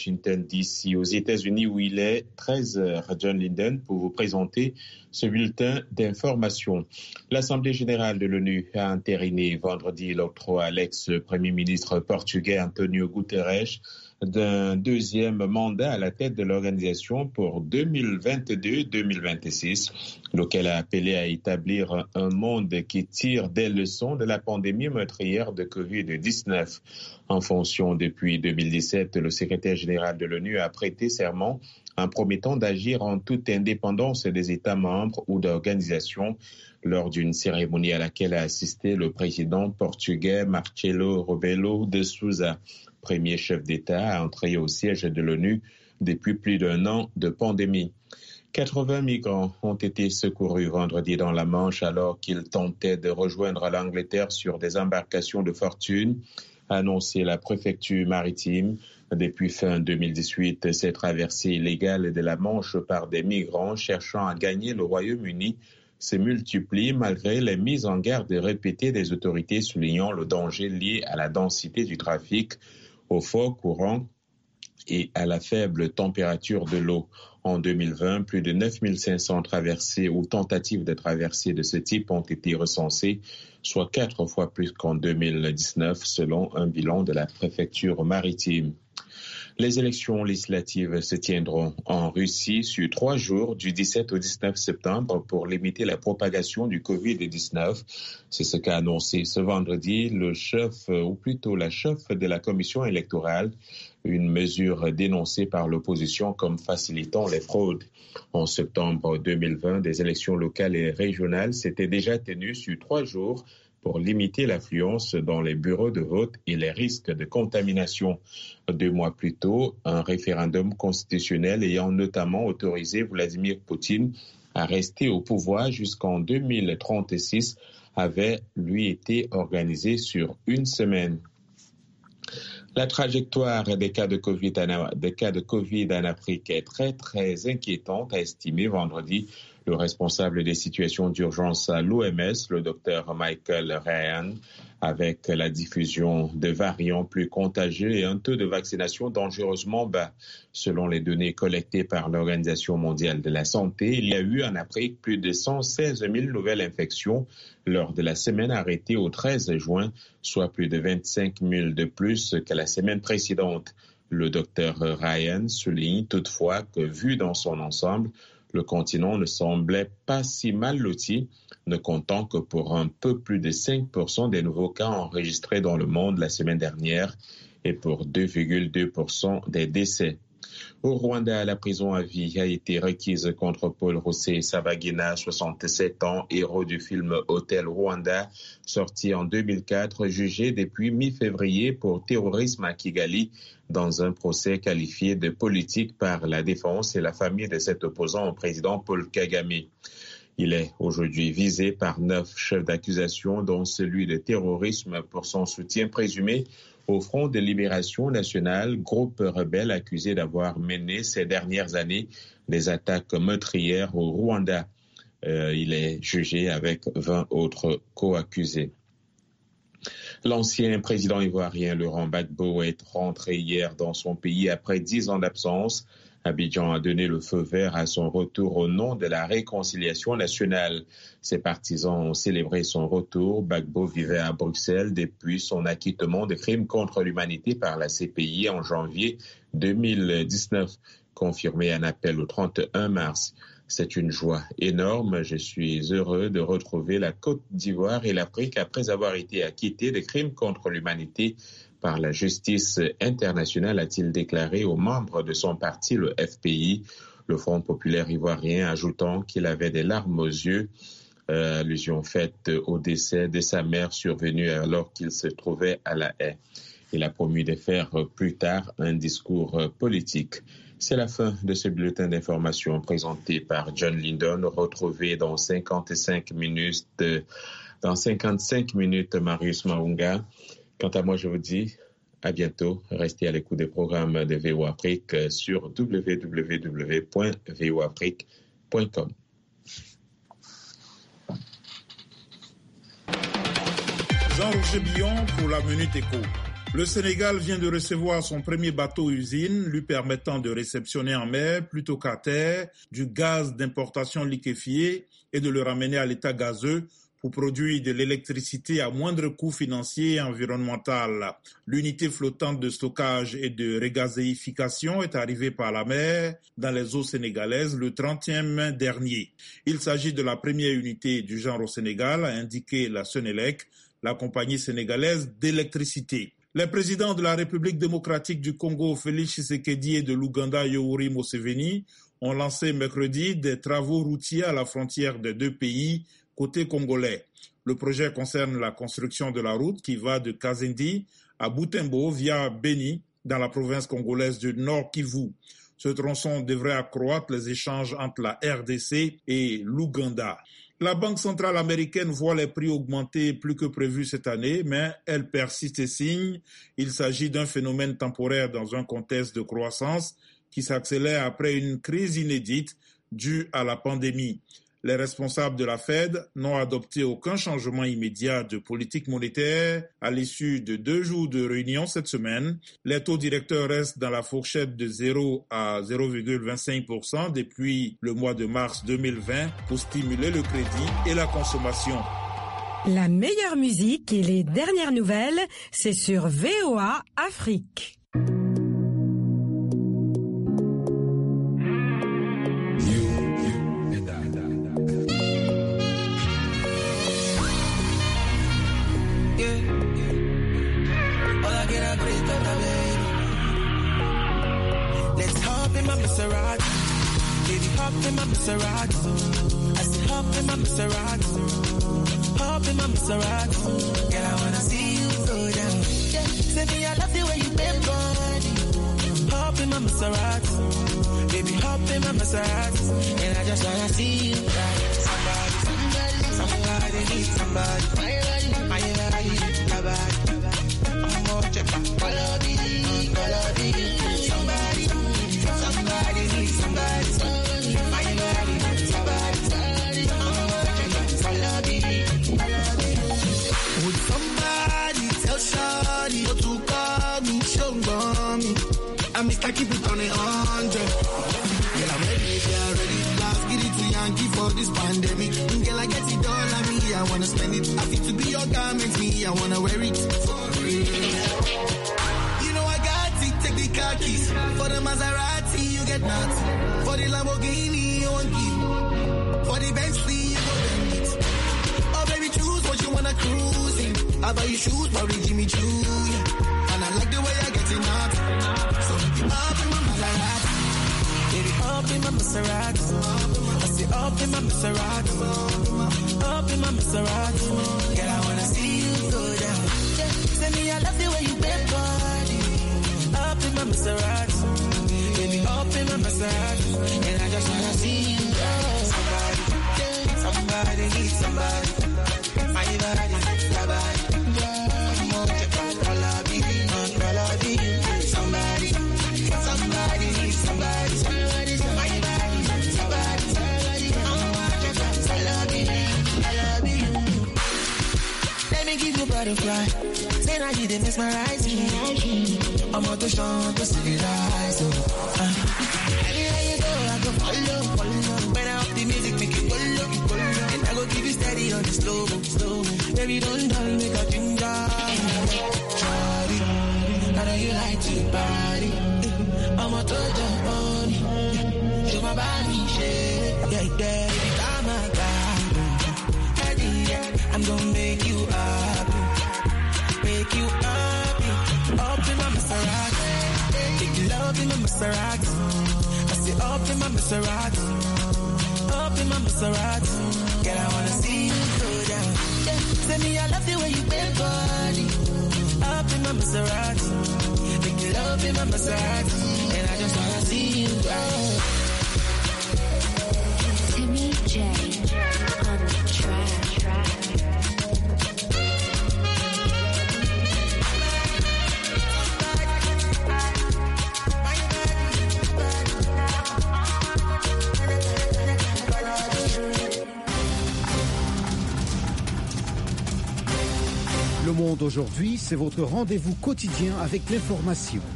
Washington, D.C., aux États-Unis, où il est 13h. John Linden pour vous présenter ce bulletin d'information. L'Assemblée générale de l'ONU a entériné vendredi l'octroi à l'ex-premier ministre portugais António Guterres d'un deuxième mandat à la tête de l'organisation pour 2022-2026, lequel a appelé à établir un monde qui tire des leçons de la pandémie meurtrière de COVID-19. En fonction depuis 2017, le secrétaire général de l'ONU a prêté serment en promettant d'agir en toute indépendance des États membres ou d'organisations lors d'une cérémonie à laquelle a assisté le président portugais Marcelo Rebelo de Sousa, premier chef d'État à entrer au siège de l'ONU depuis plus d'un an de pandémie. 80 migrants ont été secourus vendredi dans la Manche alors qu'ils tentaient de rejoindre l'Angleterre sur des embarcations de fortune, a annoncé la préfecture maritime. Depuis fin 2018, ces traversées illégales de la Manche par des migrants cherchant à gagner le Royaume-Uni se multiplient malgré les mises en garde répétées des autorités soulignant le danger lié à la densité du trafic, au fort courant et à la faible température de l'eau. En 2020, plus de 9500 traversées ou tentatives de traversée de ce type ont été recensées, soit 4 fois plus qu'en 2019, selon un bilan de la préfecture maritime. Les élections législatives se tiendront en Russie sur 3 jours, du 17 au 19 septembre, pour limiter la propagation du COVID-19. C'est ce qu'a annoncé ce vendredi le chef, ou plutôt la chef de la commission électorale, une mesure dénoncée par l'opposition comme facilitant les fraudes. En septembre 2020, des élections locales et régionales s'étaient déjà tenues sur 3 jours pour limiter l'affluence dans les bureaux de vote et les risques de contamination. 2 mois plus tôt, un référendum constitutionnel ayant notamment autorisé Vladimir Poutine à rester au pouvoir jusqu'en 2036 avait, lui, été organisé sur 1 semaine. La trajectoire des cas de Covid en Afrique est très inquiétante, a estimé vendredi le responsable des situations d'urgence à l'OMS, le docteur Michael Ryan, avec la diffusion de variants plus contagieux et un taux de vaccination dangereusement bas. Selon les données collectées par l'Organisation mondiale de la santé, il y a eu en Afrique plus de 116 000 nouvelles infections lors de la semaine arrêtée au 13 juin, soit plus de 25 000 de plus que la semaine précédente. Le docteur Ryan souligne toutefois que, vu dans son ensemble, le continent ne semblait pas si mal loti, ne comptant que pour un peu plus de 5% des nouveaux cas enregistrés dans le monde la semaine dernière et pour 2,2% des décès. Au Rwanda, la prison à vie a été requise contre Paul Rusesabagina, 67 ans, héros du film Hôtel Rwanda, sorti en 2004, jugé depuis mi-février pour terrorisme à Kigali, dans un procès qualifié de politique par la défense et la famille de cet opposant au président Paul Kagame. Il est aujourd'hui visé par 9 chefs d'accusation, dont celui de terrorisme pour son soutien présumé au Front de Libération Nationale, groupe rebelle accusé d'avoir mené ces dernières années des attaques meurtrières au Rwanda. Il est jugé avec 20 autres co-accusés. L'ancien président ivoirien Laurent Gbagbo est rentré hier dans son pays après 10 ans d'absence. Abidjan a donné le feu vert à son retour au nom de la réconciliation nationale. Ses partisans ont célébré son retour. Gbagbo vivait à Bruxelles depuis son acquittement de crimes contre l'humanité par la CPI en janvier 2019, confirmé un appel au 31 mars. C'est une joie énorme. Je suis heureux de retrouver la Côte d'Ivoire et l'Afrique après avoir été acquitté de crimes contre l'humanité par la justice internationale, a-t-il déclaré aux membres de son parti, le FPI, le Front populaire ivoirien, ajoutant qu'il avait des larmes aux yeux, allusion faite au décès de sa mère survenu alors qu'il se trouvait à La Haye. Il a promis de faire plus tard un discours politique. C'est la fin de ce bulletin d'information présenté par John Lindon, retrouvé dans 55 minutes, Marius Maunga. Quant à moi, je vous dis à bientôt. Restez à l'écoute des programmes de VOA Afrique sur www.voafrique.com. Jean-Roger Billon pour la Minute Éco. Le Sénégal vient de recevoir son premier bateau-usine lui permettant de réceptionner en mer plutôt qu'à terre du gaz d'importation liquéfié et de le ramener à l'état gazeux pour produire de l'électricité à moindre coût financier et environnemental. L'unité flottante de stockage et de regazéification est arrivée par la mer dans les eaux sénégalaises le 30e mai dernier. Il s'agit de la première unité du genre au Sénégal, a indiqué la Senelec, la compagnie sénégalaise d'électricité. Les présidents de la République démocratique du Congo, Félix Tshisekedi, et de l'Ouganda, Yoweri Museveni, ont lancé mercredi des travaux routiers à la frontière des deux pays, côté congolais. Le projet concerne la construction de la route qui va de Kazindi à Butembo via Beni, dans la province congolaise du Nord Kivu. Ce tronçon devrait accroître les échanges entre la RDC et l'Ouganda. La Banque centrale américaine voit les prix augmenter plus que prévu cette année, mais elle persiste et signe. Il s'agit d'un phénomène temporaire dans un contexte de croissance qui s'accélère après une crise inédite due à la pandémie. Les responsables de la Fed n'ont adopté aucun changement immédiat de politique monétaire à l'issue de 2 jours de réunion cette semaine. Les taux directeurs restent dans la fourchette de 0 à 0,25% depuis le mois de mars 2020 pour stimuler le crédit et la consommation. La meilleure musique et les dernières nouvelles, c'est sur VOA Afrique. Hop in my Maserati, I said hop in my Maserati, hop in my Maserati. Girl, I wanna see you go down. Say me, I love the way you bend body. Hop in my Maserati, baby, hop in my Maserati, and I just wanna see you ride. Somebody need somebody. My I'm more check back. Follow me. Somebody need somebody. I'm Mr. Keep it on 100. Girl, I'm ready if you're ready. Let's get it to Yankee for this pandemic. Girl, I get it all on me. I wanna spend it. I feel to be your garment. Me, I wanna wear it for real. You know I got it. Take the car keys. For the Maserati, you get nuts. For the Lamborghini, you want keep. For the Bentley, you go bend it. Oh, baby, choose what you wanna cruise in. I buy you shoes, probably Jimmy Choo. And I like the way I get it up. Up in my Maserati, baby, up in my Maserati. I say up in my Maserati, up in my Maserati. Girl, I wanna see you go down. Say me, I love the way you bend body. Up in my Maserati, baby, up in my Maserati, and I just wanna see you go. Somebody needs somebody. My body, your body. I'm more check out all I be. Somebody needs somebody. My body, somebody. I love you. Let me give you butterfly. Say now you didn't mesmerize me. I'm on the show to civilize. Anywhere you go, I go follow. When I up the music, make it follow. And I go give you steady on the slow. Baby, don't dull, make a ginger. Shawty, I know you like to party. I'm a total pony. Show my body shake. Yeah, baby, I'm a guy. I'm gonna make you happy. Make you happy. Up in my Maserati. Take your love in my Maserati. I say up in my Maserati. Up in my Maserati. Girl, I wanna see you go down. Say me, I love the way you bend body. Up in my Maserati. Make your love in my Maserati. And I just wanna see you go. Timmy J on the track. Le monde Monde aujourd'hui, c'est votre rendez-vous quotidien avec l'information.